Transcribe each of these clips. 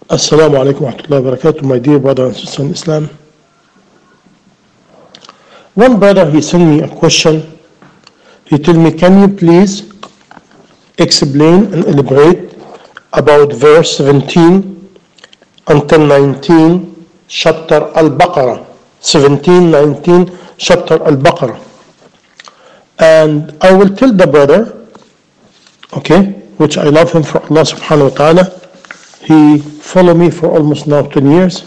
Assalamu alaikum wa rahmatullahi wa barakatuh, my dear brother and sister in Islam. One brother, he sent me a question. He told me, can you please explain and elaborate about verse 17 until 19, chapter Al-Baqarah. 17, 19, chapter Al-Baqarah. And I will tell the brother, okay, which I love him for Allah subhanahu wa ta'ala. He followed me for almost now 10 years.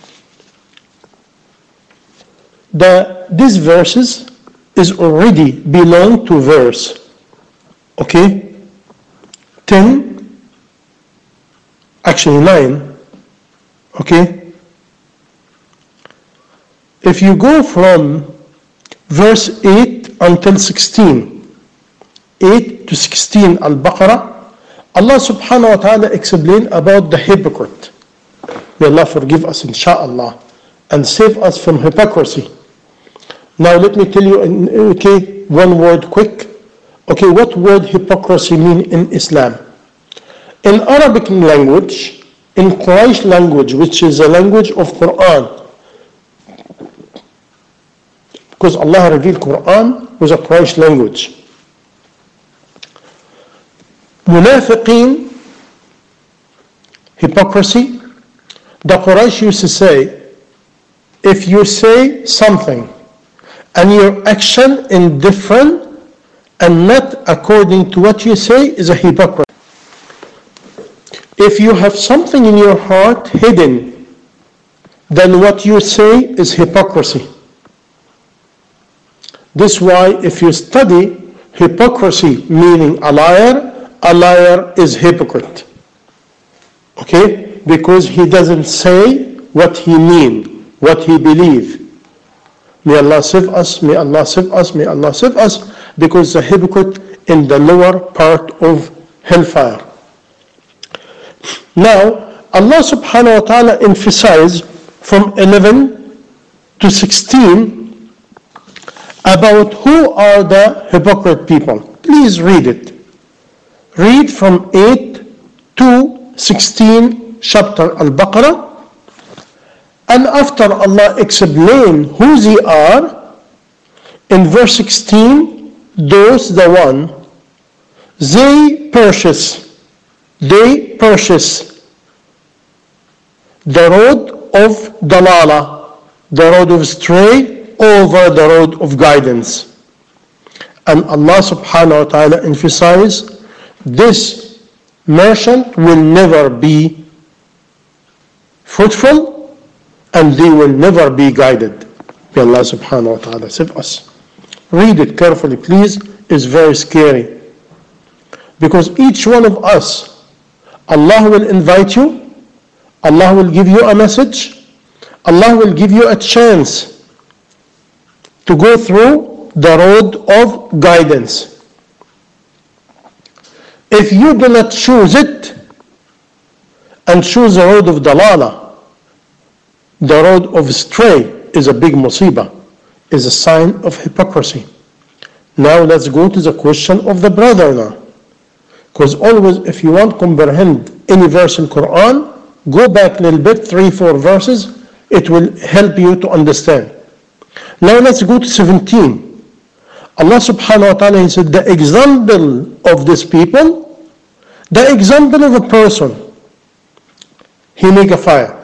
These verses is already belong to verse, okay, 10, actually 9, okay. If you go from verse 8 until 16, 8 to 16 Al-Baqarah, Allah subhanahu wa ta'ala explained about the hypocrite. May Allah forgive us insha'Allah and save us from hypocrisy. Now let me tell you, okay, one word quick. Okay, what word hypocrisy mean in Islam? In Arabic language, in Quraysh language, which is a language of Quran, because Allah revealed Quran was a Quraysh language. Munafiqeen, hypocrisy, the Quraysh used to say, if you say something and your action is different and not according to what you say is a hypocrite. If you have something in your heart hidden, then what you say is hypocrisy. This is why if you study hypocrisy meaning a liar is hypocrite. Okay? Because he doesn't say what he mean, what he believe. May Allah save us, may Allah save us, may Allah save us, because the hypocrite in the lower part of hellfire. Now, Allah subhanahu wa ta'ala emphasized from 11 to 16 about who are the hypocrite people. Please read it. Read from 8 to 16 chapter Al-Baqarah. And after Allah explain who they are, in verse 16, those the one, they purchase the road of dalala, the road of stray, over the road of guidance. And Allah subhanahu wa ta'ala emphasized, this merchant will never be fruitful and they will never be guided. May Allah subhanahu wa ta'ala save us. Read it carefully, please. It's very scary. Because each one of us, Allah will invite you, Allah will give you a message, Allah will give you a chance to go through the road of guidance. If you do not choose it and choose the road of dalala, the road of stray is a big musibah, is a sign of hypocrisy. Now let's go to the question of the brother now. Because always if you want to comprehend any verse in Quran, go back a little bit, 3-4 verses, it will help you to understand. Now let's go to 17. Allah subhanahu wa ta'ala, he said, the example of these people, the example of a person, he make a fire.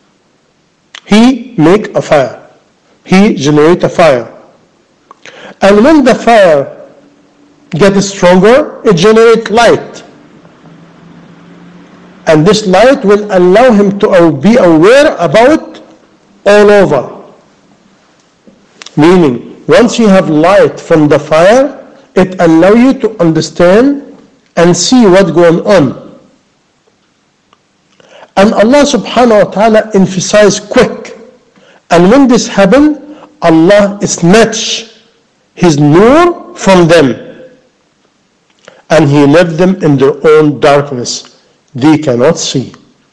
He make a fire. He generate a fire. And when the fire gets stronger, it generates light. And this light will allow him to be aware about all over. Meaning, once you have light from the fire, it allows you to understand and see what's going on. And Allah subhanahu wa ta'ala emphasized quick. And when this happened, Allah snatched His nur from them. And He left them in their own darkness. They cannot see.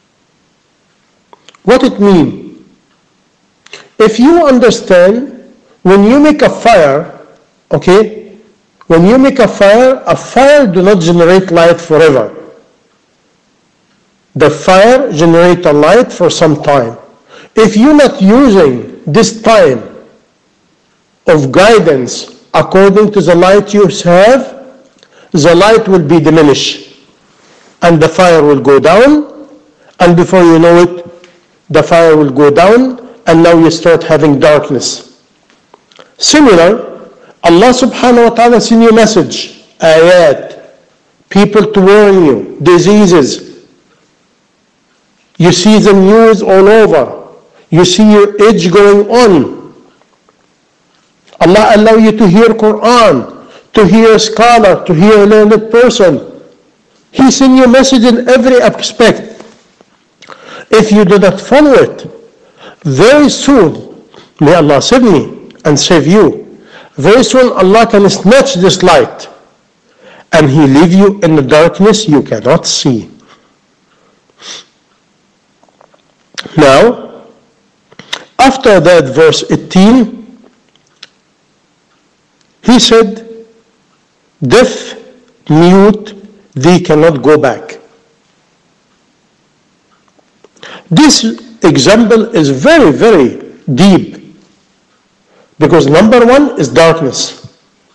What it means? If you understand, when you make a fire, okay, when you make a fire do not generate light forever. The fire generates a light for some time. If you're not using this time of guidance according to the light you have, the light will be diminished and the fire will go down, and before you know it, the fire will go down and now you start having darkness. Similar, Allah subhanahu wa ta'ala sends you a message, ayat, people to warn you, diseases. You see the news all over. You see your age going on. Allah allow you to hear Quran, to hear a scholar, to hear a learned person. He sends you a message in every aspect. If you do not follow it, very soon, may Allah save me and save you, very soon Allah can snatch this light and He leave you in the darkness you cannot see. Now, after that verse 18, He said, deaf, mute, they cannot go back. This example is very, very deep because number one is darkness.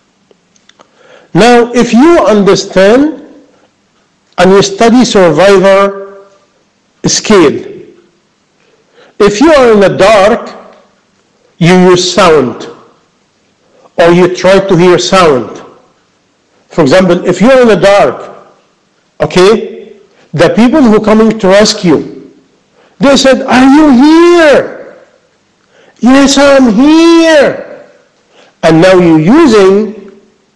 Now, if you understand and you study survivor scale, if you are in the dark, you use sound or you try to hear sound. For example, if you're in the dark, okay, the people who are coming to rescue, they said, are you here? Yes, I'm here. And now you're using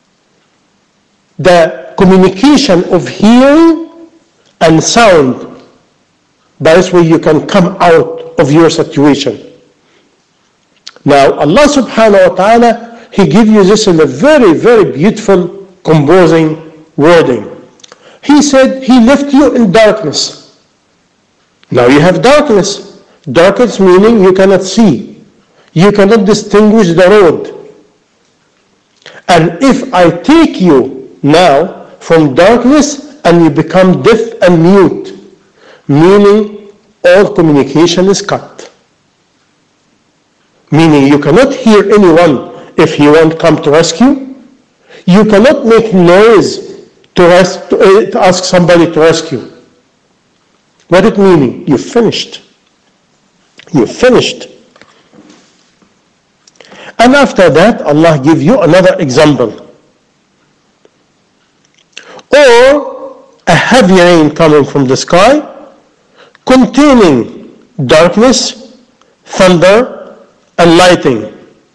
the communication of hearing and sound. By this way you can come out of your situation. Now Allah subhanahu wa ta'ala, He gives you this in a very, very beautiful composing wording. He said He left you in darkness. Now you have darkness. Darkness meaning you cannot see. You cannot distinguish the road. And if I take you now from darkness and you become deaf and mute, meaning all communication is cut. Meaning you cannot hear anyone if he won't come to rescue. You cannot make noise to ask somebody to rescue. What it meaning? You're finished. You're finished. And after that, Allah give you another example. Or a heavy rain coming from the sky, containing darkness, thunder, and lightning.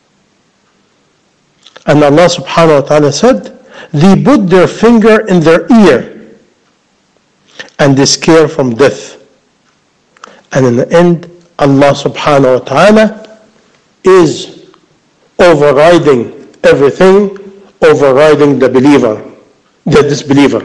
And Allah subhanahu wa ta'ala said, they put their finger in their ear and they scare from death. And in the end, Allah subhanahu wa ta'ala is overriding everything, overriding the disbeliever.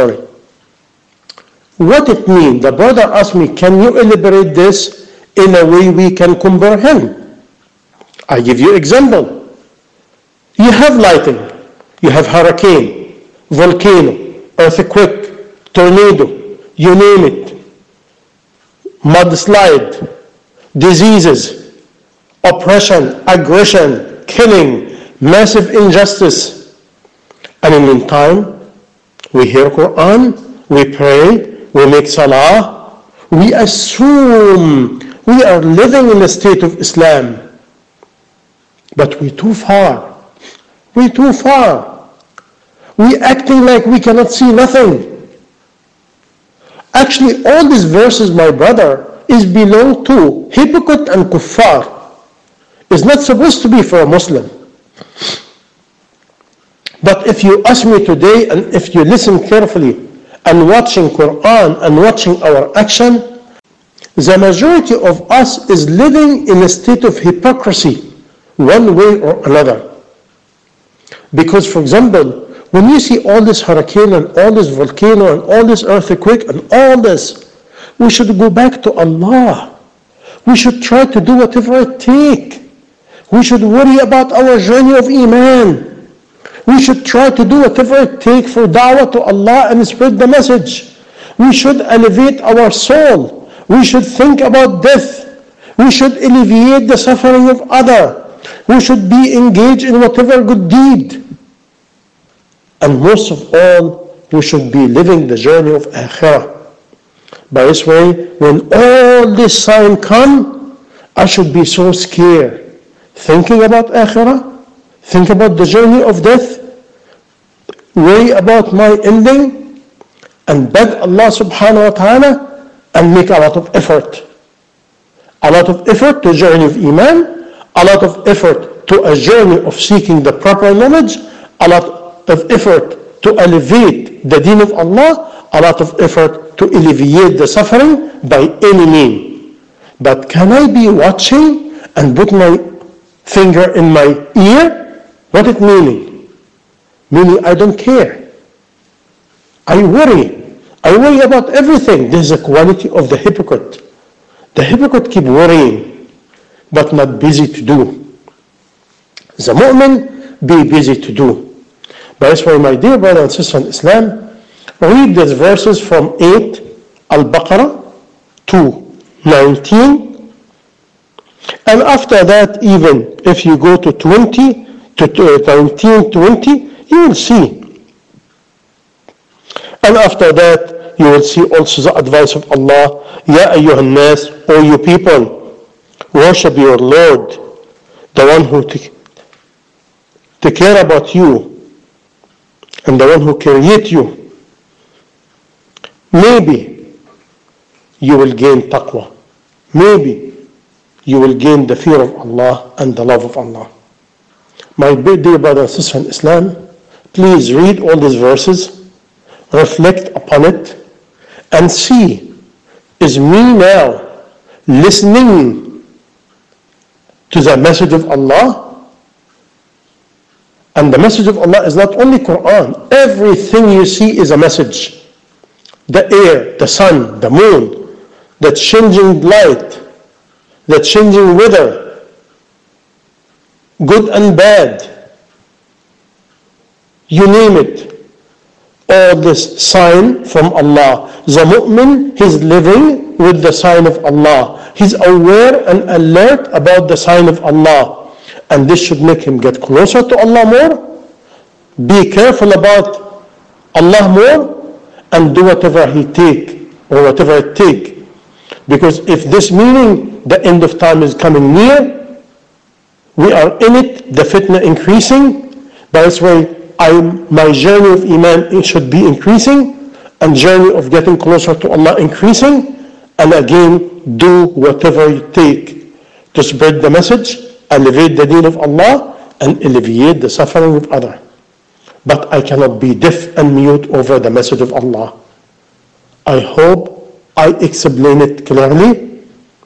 What it means? The brother asked me, can you elaborate this in a way we can comprehend? I give you example. You have lightning, you have hurricane, volcano, earthquake, tornado, you name it, mudslide, diseases, oppression, aggression, killing, massive injustice. And in the meantime, we hear Quran, we pray, we make salah, we assume we are living in a state of Islam. But we're too far. We're too far. We're acting like we cannot see nothing. Actually, all these verses, my brother, is belong to hypocrite and kuffar. It's not supposed to be for a Muslim. But if you ask me today, and if you listen carefully, and watching Quran, and watching our action, the majority of us is living in a state of hypocrisy, one way or another. Because, for example, when you see all this hurricane and all this volcano and all this earthquake and all this, we should go back to Allah. We should try to do whatever it takes. We should worry about our journey of Iman. We should try to do whatever it takes for da'wah to Allah and spread the message. We should elevate our soul. We should think about death. We should alleviate the suffering of others. We should be engaged in whatever good deed. And most of all, we should be living the journey of Akhirah. By this way, when all this sign come, I should be so scared. Thinking about Akhirah, think about the journey of death, worry about my ending, and beg Allah subhanahu wa ta'ala and make a lot of effort. A lot of effort to journey of Iman, a lot of effort to a journey of seeking the proper knowledge, a lot of effort to elevate the deen of Allah, a lot of effort to alleviate the suffering by any means. But can I be watching and put my finger in my ear? What it meaning? Meaning I don't care. I worry. I worry about everything. This is a quality of the hypocrite. The hypocrite keep worrying, but not busy to do. The mu'min be busy to do. But that's why, my dear brother and sister in Islam, read these verses from 8 Al-Baqarah to 19. And after that, even if you go to 20, to 19, 20, you will see. And after that, you will see also the advice of Allah, Ya ayyuhan nas, O you people, worship your Lord, the one who take care about you, and the one who create you. Maybe you will gain taqwa. Maybe you will gain the fear of Allah and the love of Allah. My dear brother and sister in Islam, please read all these verses, reflect upon it, and see, is me now listening to the message of Allah? And the message of Allah is not only Quran. Everything you see is a message. The air, the sun, the moon, the changing light, the changing weather, good and bad, you name it. All this sign from Allah. The mu'min, he's living with the sign of Allah. He's aware and alert about the sign of Allah. And this should make him get closer to Allah more, be careful about Allah more, and do whatever he take or whatever it take. Because if this meaning the end of time is coming near, we are in it, the fitna increasing. By this way, my journey of Iman should be increasing, and journey of getting closer to Allah increasing. And again, do whatever you take to spread the message, elevate the deen of Allah, and alleviate the suffering of others. But I cannot be deaf and mute over the message of Allah. I hope I explain it clearly.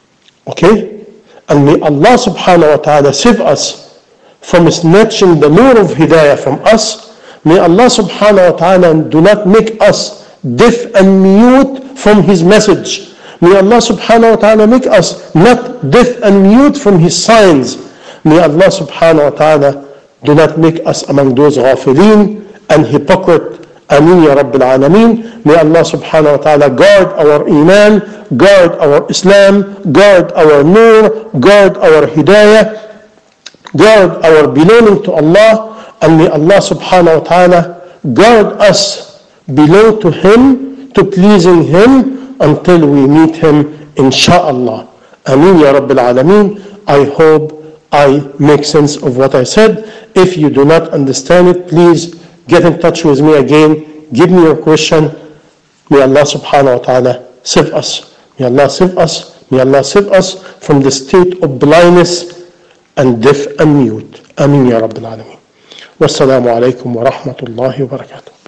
Okay? And may Allah subhanahu wa ta'ala save us from snatching the nur of hidayah from us. May Allah subhanahu wa ta'ala do not make us deaf and mute from His message. May Allah subhanahu wa ta'ala make us not deaf and mute from His signs. May Allah subhanahu wa ta'ala do not make us among those ghafileen and hypocrite. Ameen ya Rabbil Alameen. May Allah subhanahu wa ta'ala guard our Iman, guard our Islam, guard our nur, guard our hidayah, guard our belonging to Allah, and may Allah subhanahu wa ta'ala guard us belong to Him, to pleasing Him, until we meet Him, insha'Allah. Ameen ya Rabbil Alameen. I hope I make sense of what I said. If you do not understand it, please get in touch with me again. Give me your question. May Allah subhanahu wa ta'ala save us. May Allah save us. May Allah save us from the state of blindness and deaf and mute. Ameen ya Rabbil Alameen. Wassalamu alaikum wa rahmatullahi wa barakatuh.